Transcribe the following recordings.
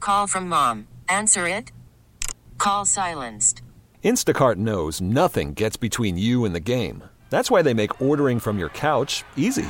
Call from mom. Answer it. Call silenced. Instacart knows nothing gets between you and the game. That's why they make ordering from your couch easy.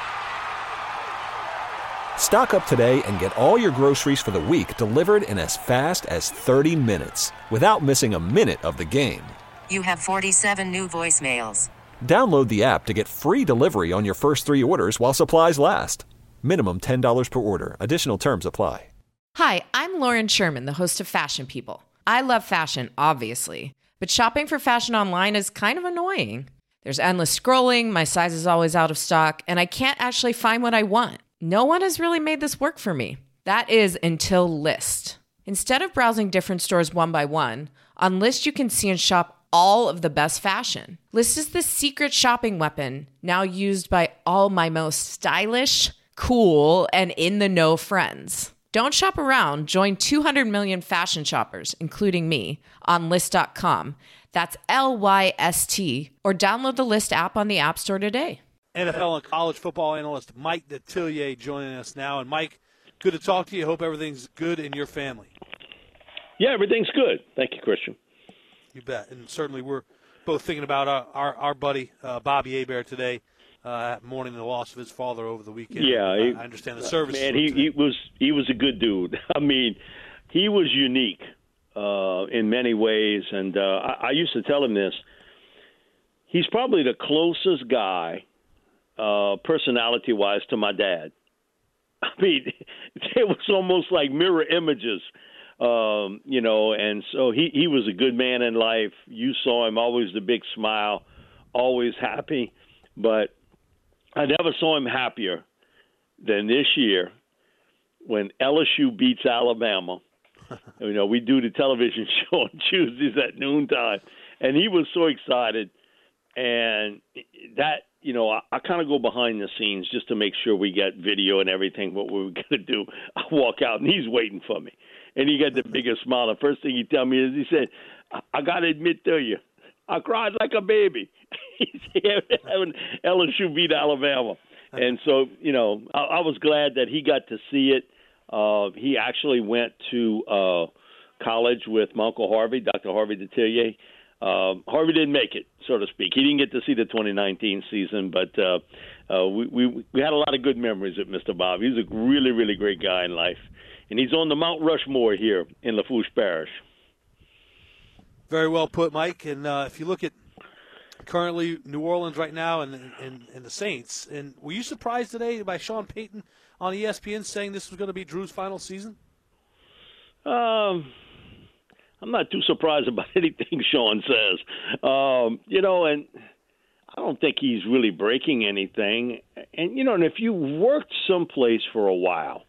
Stock up today and get all your groceries for the week delivered in as fast as 30 minutes without missing a minute of the game. You have 47 new voicemails. Download the app to get free delivery on your first 3 orders while supplies last. Minimum $10 per order. Additional terms apply. Hi, I'm Lauren Sherman, the host of Fashion People. I love fashion, obviously, but shopping for fashion online is kind of annoying. There's endless scrolling, my size is always out of stock, and I can't actually find what I want. No one has really made this work for me. That is until Lyst. Instead of browsing different stores one by one, on Lyst you can see and shop all of the best fashion. Lyst is the secret shopping weapon now used by all my most stylish, cool, and in-the-know friends. Don't shop around. Join 200 million fashion shoppers, including me, on Lyst.com. That's Lyst, or download the Lyst app on the App Store today. NFL and college football analyst Mike Detillier joining us now. And, Mike, good to talk to you. Hope everything's good in your family. Yeah, everything's good. Thank you, Christian. You bet. And certainly we're both thinking about our buddy Bobby Hebert today. Mourning the loss of his father over the weekend. Yeah, I understand the service. Man, he was a good dude. I mean, he was unique in many ways, and I used to tell him this. He's probably the closest guy, personality-wise, to my dad. I mean, it was almost like mirror images, And so he was a good man in life. You saw him always the big smile, always happy, but I never saw him happier than this year when LSU beats Alabama. We do the television show on Tuesdays at noontime, and he was so excited. And that, I kind of go behind the scenes just to make sure we get video and everything, what we were going to do. I walk out, and he's waiting for me. And he got the biggest smile. The first thing he tell me is, he said, I got to admit to you, I cried like a baby. He said, when LSU beat Alabama. And so, I was glad that he got to see it. He actually went to college with my Uncle Harvey, Dr. Harvey Detillier. Harvey didn't make it, so to speak. He didn't get to see the 2019 season, but we had a lot of good memories with Mr. Bob. He's a really, really great guy in life. And he's on the Mount Rushmore here in Lafourche Parish. Very well put, Mike. And if you look at currently New Orleans right now and the Saints, and were you surprised today by Sean Payton on ESPN saying this was going to be Drew's final season? I'm not too surprised about anything Sean says. And I don't think he's really breaking anything. And, and if you worked someplace for a while,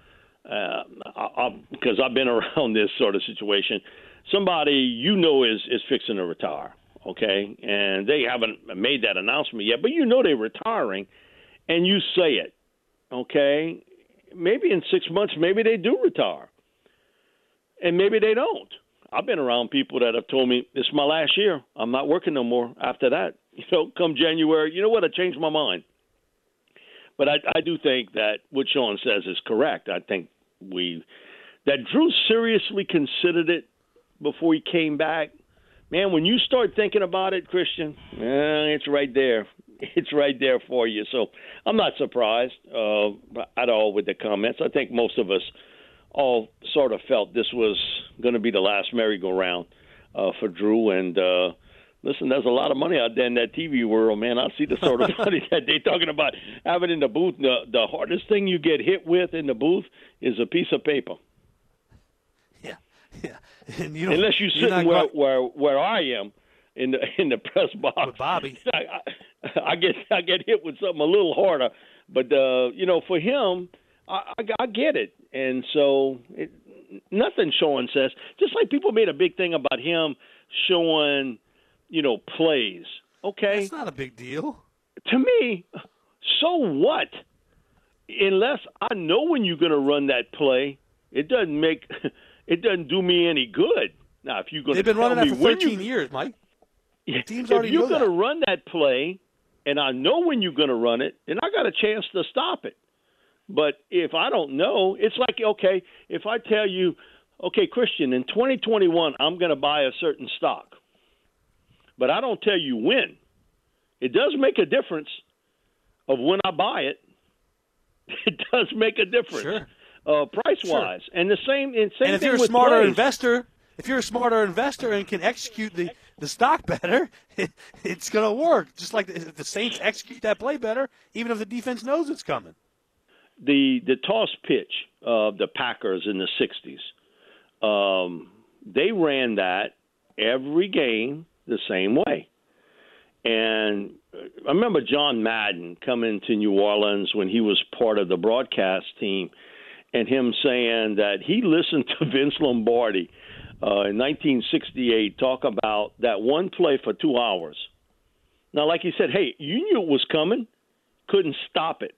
because I've been around this sort of situation, somebody is fixing to retire, okay? And they haven't made that announcement yet, but they're retiring, and you say it, okay? Maybe in 6 months, maybe they do retire, and maybe they don't. I've been around people that have told me, it's my last year. I'm not working no more after that. Come January, you know what? I changed my mind. But I do think that what Sean says is correct. I think that Drew seriously considered it before he came back. Man, when you start thinking about it, Christian, it's right there. It's right there for you. So I'm not surprised at all with the comments. I think most of us all sort of felt this was going to be the last merry-go-round for Drew. And, listen, there's a lot of money out there in that TV world, man. I see the sort of money that they're talking about having in the booth. The hardest thing you get hit with in the booth is a piece of paper. Yeah. And unless you're sitting where I am in the press box. With Bobby. I get hit with something a little harder. But, for him, I get it. And so nothing Sean says. Just like people made a big thing about him showing, plays. Okay? That's not a big deal. To me, so what? Unless I know when you're going to run that play, it doesn't do me any good. Now, if you're going to They've been running that for 13 years, Mike. Teams already know that. If you're going to run that play, and I know when you're going to run it, then I got a chance to stop it. But if I don't know, it's like, okay, if I tell you, okay, Christian, in 2021, I'm going to buy a certain stock, but I don't tell you when. It does make a difference of when I buy it. It does make a difference, sure. Price-wise. Sure. And same and if thing you're a with smarter plays. investor, if you're a smarter investor and can execute the stock better, it's going to work. Just like if the Saints execute that play better, even if the defense knows it's coming. The toss pitch of the Packers in the 60s, they ran that every game the same way. And I remember John Madden coming to New Orleans when he was part of the broadcast team, and him saying that he listened to Vince Lombardi in 1968 talk about that one play for 2 hours. Now, like he said, hey, you knew it was coming, couldn't stop it.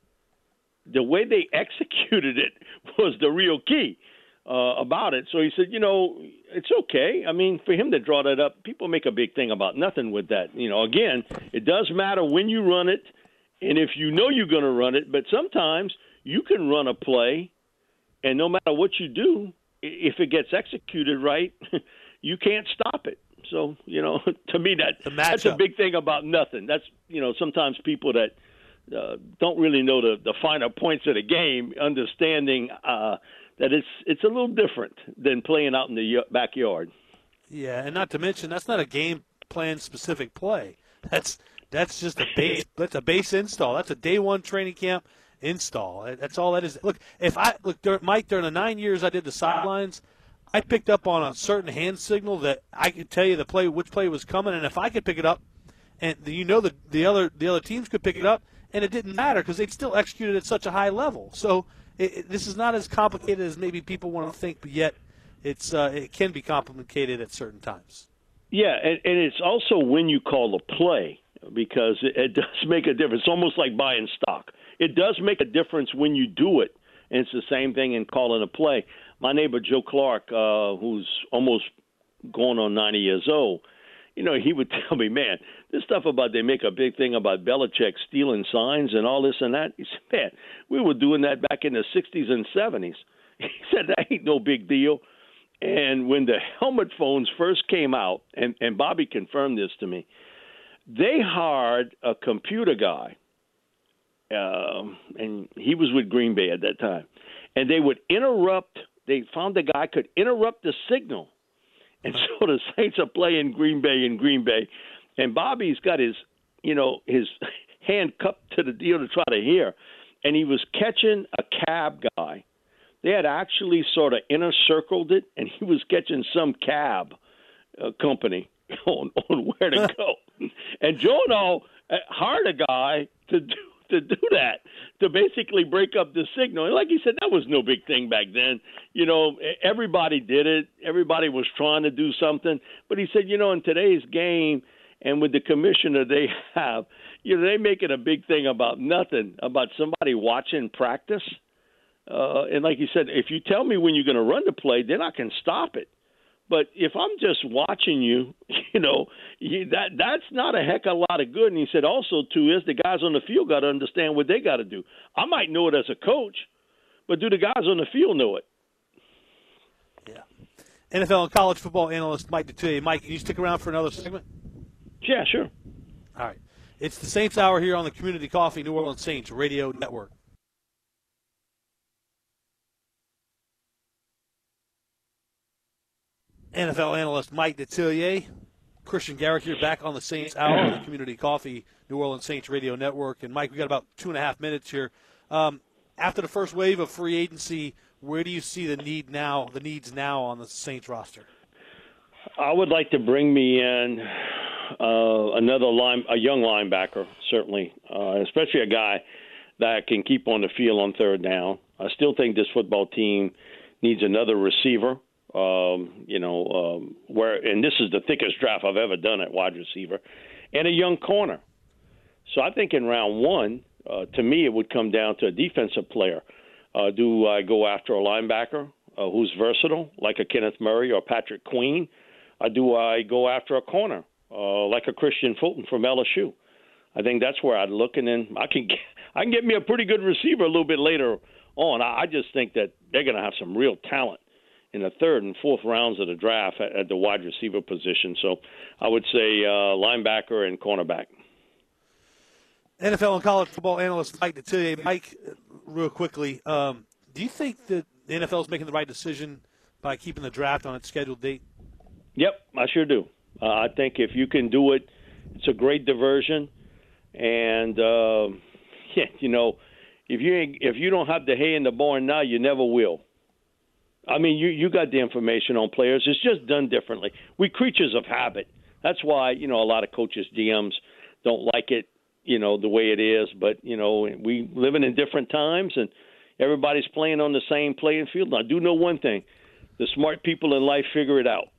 The way they executed it was the real key about it. So he said, it's okay. I mean, for him to draw that up, people make a big thing about nothing with that. Again, it does matter when you run it and if you know you're going to run it. But sometimes you can run a play, and no matter what you do, if it gets executed right, you can't stop it. So, to me, that's a big thing about nothing. That's, sometimes people that don't really know the finer points of the game, understanding that it's a little different than playing out in the backyard. Yeah, and not to mention that's not a game plan specific play. That's just a base. That's a base install. That's a day one training camp install. That's all that is. Look, Mike, during the 9 years I did the sidelines, I picked up on a certain hand signal that I could tell you which play was coming, and if I could pick it up, and the other teams could pick it up. And it didn't matter because they'd still execute it at such a high level. So this is not as complicated as maybe people want to think, but yet it can be complicated at certain times. Yeah, and it's also when you call a play, because it does make a difference. It's almost like buying stock. It does make a difference when you do it, and it's the same thing in calling a play. My neighbor Joe Clark, who's almost going on 90 years old, he would tell me, man, this stuff about they make a big thing about Belichick stealing signs and all this and that. He said, man, we were doing that back in the 60s and 70s. He said, that ain't no big deal. And when the helmet phones first came out, and Bobby confirmed this to me, they hired a computer guy, and he was with Green Bay at that time. And they found the guy could interrupt the signal. And so the Saints are playing Green Bay, and Bobby's got his hand cupped to the deal to try to hear, and he was catching a cab guy. They had actually sort of inner circled it, and he was catching some cab company on where to go. And Joe and all hired a guy to do that, to basically break up the signal. And like he said, that was no big thing back then. Everybody did it. Everybody was trying to do something. But he said, in today's game and with the commissioner they have, they make it a big thing about nothing, about somebody watching practice. And like he said, if you tell me when you're going to run the play, then I can stop it. But if I'm just watching you, that's not a heck of a lot of good. And he said also, too, is the guys on the field got to understand what they got to do. I might know it as a coach, but do the guys on the field know it? Yeah. NFL and college football analyst Mike Detillier. Mike, can you stick around for another segment? Yeah, sure. All right. It's the Saints Hour here on the Community Coffee New Orleans Saints Radio Network. NFL analyst Mike Detillier, Christian Garrick here back on the Saints Hour on the Community Coffee New Orleans Saints Radio Network. And, Mike, we got about 2.5 minutes here. After the first wave of free agency, where do you see the needs now on the Saints roster? I would like to bring me in a young linebacker, certainly, especially a guy that can keep on the field on third down. I still think this football team needs another receiver. And this is the thickest draft I've ever done at wide receiver, and a young corner. So I think in round one, to me, it would come down to a defensive player. Do I go after a linebacker who's versatile, like a Kenneth Murray or Patrick Queen? Or do I go after a corner, like a Christian Fulton from LSU? I think that's where I'd look, and then I can get me a pretty good receiver a little bit later on. I just think that they're going to have some real talent in the third and fourth rounds of the draft at the wide receiver position. So I would say linebacker and cornerback. NFL and college football analyst Mike Detillier. Mike, real quickly, do you think that the NFL is making the right decision by keeping the draft on its scheduled date? Yep, I sure do. I think if you can do it, it's a great diversion. And, if you don't have the hay in the barn now, you never will. I mean, you got the information on players. It's just done differently. We creatures of habit. That's why, a lot of coaches, DMs don't like it, the way it is. But, we living in different times, and everybody's playing on the same playing field. And I do know one thing. The smart people in life figure it out.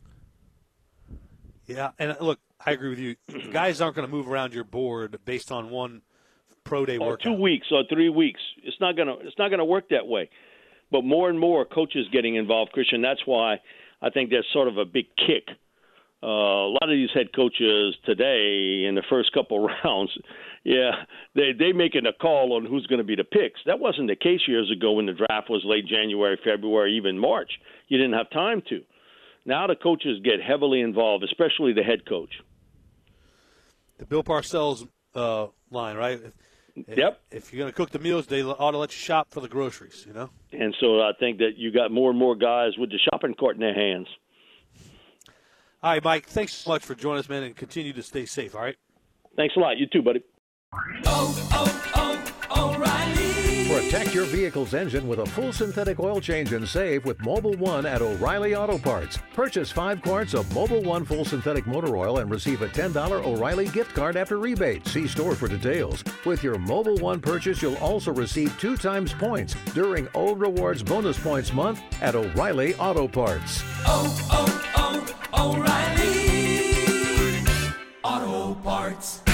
Yeah, and look, I agree with you. Guys aren't going to move around your board based on one pro day workout. 2 weeks or 3 weeks. It's not gonna work that way. But more and more coaches getting involved, Christian. That's why I think there's sort of a big kick. A lot of these head coaches today in the first couple rounds, they making a call on who's going to be the picks. That wasn't the case years ago when the draft was late January, February, even March. You didn't have time to. Now the coaches get heavily involved, especially the head coach. The Bill Parcells line, right? Yep. If you're going to cook the meals, they ought to let you shop for the groceries, And so I think that you got more and more guys with the shopping cart in their hands. All right, Mike, thanks so much for joining us, man, and continue to stay safe, all right? Thanks a lot. You too, buddy. O'Reilly. Protect your vehicle's engine with a full synthetic oil change and save with Mobil 1 at O'Reilly Auto Parts. Purchase 5 quarts of Mobil 1 full synthetic motor oil and receive a $10 O'Reilly gift card after rebate. See store for details. With your Mobil 1 purchase, you'll also receive 2 times points during O Rewards Bonus Points Month at O'Reilly Auto Parts. O'Reilly Auto Parts.